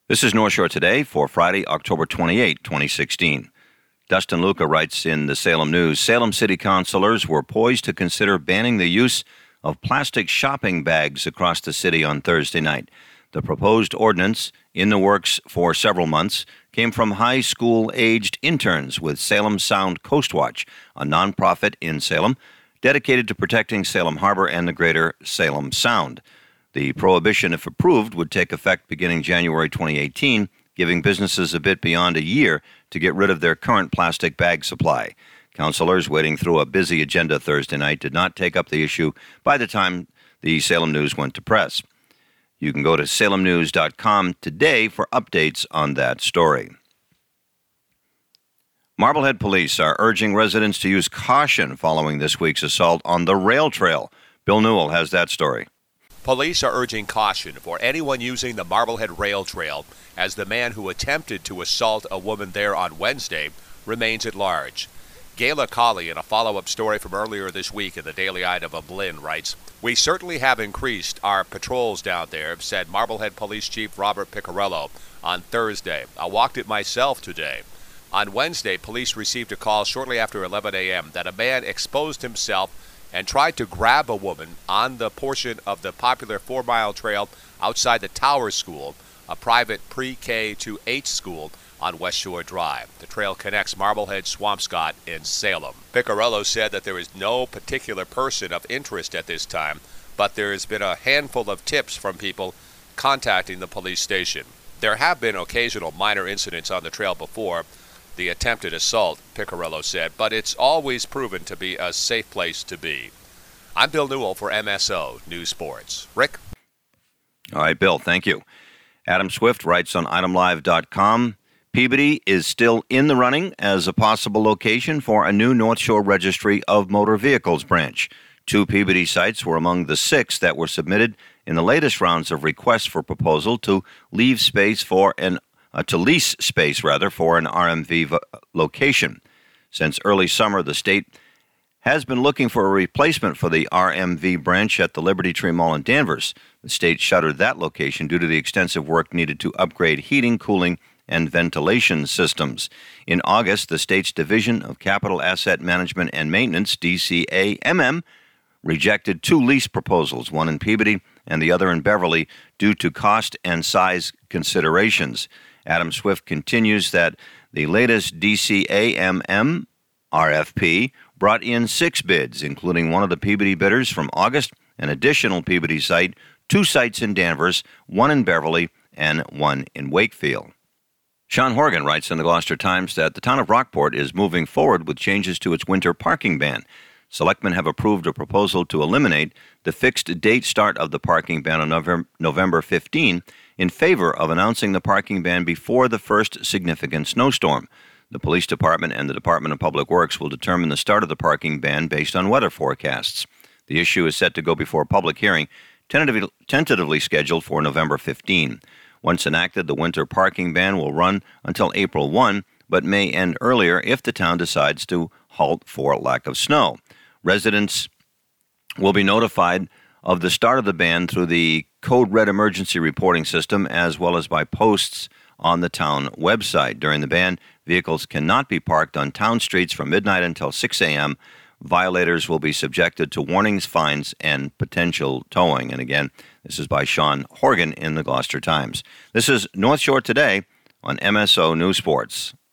This is North Shore Today for Friday, October 28, 2016. Dustin Luca writes in the Salem News, Salem City councilors were poised to consider banning the use of plastic shopping bags across the city on Thursday night. The proposed ordinance, in the works for several months, came from high school-aged interns with Salem Sound Coast Watch, a nonprofit in Salem dedicated to protecting Salem Harbor and the greater Salem Sound. The prohibition, if approved, would take effect beginning January 2018, giving businesses a bit beyond a year to get rid of their current plastic bag supply. Councilors waiting through a busy agenda Thursday night did not take up the issue by the time the Salem News went to press. You can go to salemnews.com today for updates on that story. Marblehead police are urging residents to use caution following this week's assault on the rail trail. Bill Newell has that story. Police are urging caution for anyone using the Marblehead Rail Trail, as the man who attempted to assault a woman there on Wednesday remains at large. Gayla Colley, in a follow-up story from earlier this week in the Daily Item of Blinn, writes, "We certainly have increased our patrols down there," said Marblehead Police Chief Robert Piccarello on Thursday. "I walked it myself today." On Wednesday, police received a call shortly after 11 a.m. that a man exposed himself and tried to grab a woman on the portion of the popular 4-mile trail outside the Tower School, a private pre-K to 8 school on West Shore Drive. The trail connects Marblehead, Swampscott, and Salem. Piccarello said that there is no particular person of interest at this time, but there has been a handful of tips from people contacting the police station. There have been occasional minor incidents on the trail before the attempted assault, Piccarello said, but it's always proven to be a safe place to be. I'm Bill Newell for MSO News Sports. Rick? All right, Bill, thank you. Adam Swift writes on itemlive.com, Peabody is still in the running as a possible location for a new North Shore Registry of Motor Vehicles branch. 2 Peabody sites were among the 6 that were submitted in the latest rounds of requests for proposal to lease space for an RMV location. Since early summer, the state has been looking for a replacement for the RMV branch at the Liberty Tree Mall in Danvers. The state shuttered that location due to the extensive work needed to upgrade heating, cooling, and ventilation systems. In August, the state's Division of Capital Asset Management and Maintenance, DCAMM, rejected 2 lease proposals, one in Peabody and the other in Beverly, due to cost and size considerations. Adam Swift continues that the latest DCAMM RFP brought in 6 bids, including one of the Peabody bidders from August, an additional Peabody site, 2 sites in Danvers, 1 in Beverly, and 1 in Wakefield. Sean Horgan writes in the Gloucester Times that the town of Rockport is moving forward with changes to its winter parking ban. Selectmen have approved a proposal to eliminate the fixed date start of the parking ban on November 15 in favor of announcing the parking ban before the first significant snowstorm. The police department and the Department of Public Works will determine the start of the parking ban based on weather forecasts. The issue is set to go before a public hearing, tentatively scheduled for November 15. Once enacted, the winter parking ban will run until April 1, but may end earlier if the town decides to halt for lack of snow. Residents will be notified of the start of the ban through the Code Red emergency reporting system as well as by posts on the town website. During the ban, vehicles cannot be parked on town streets from midnight until 6 a.m. Violators will be subjected to warnings, fines, and potential towing. And again, this is by Sean Horgan in the Gloucester Times. This is North Shore Today on MSO News Sports.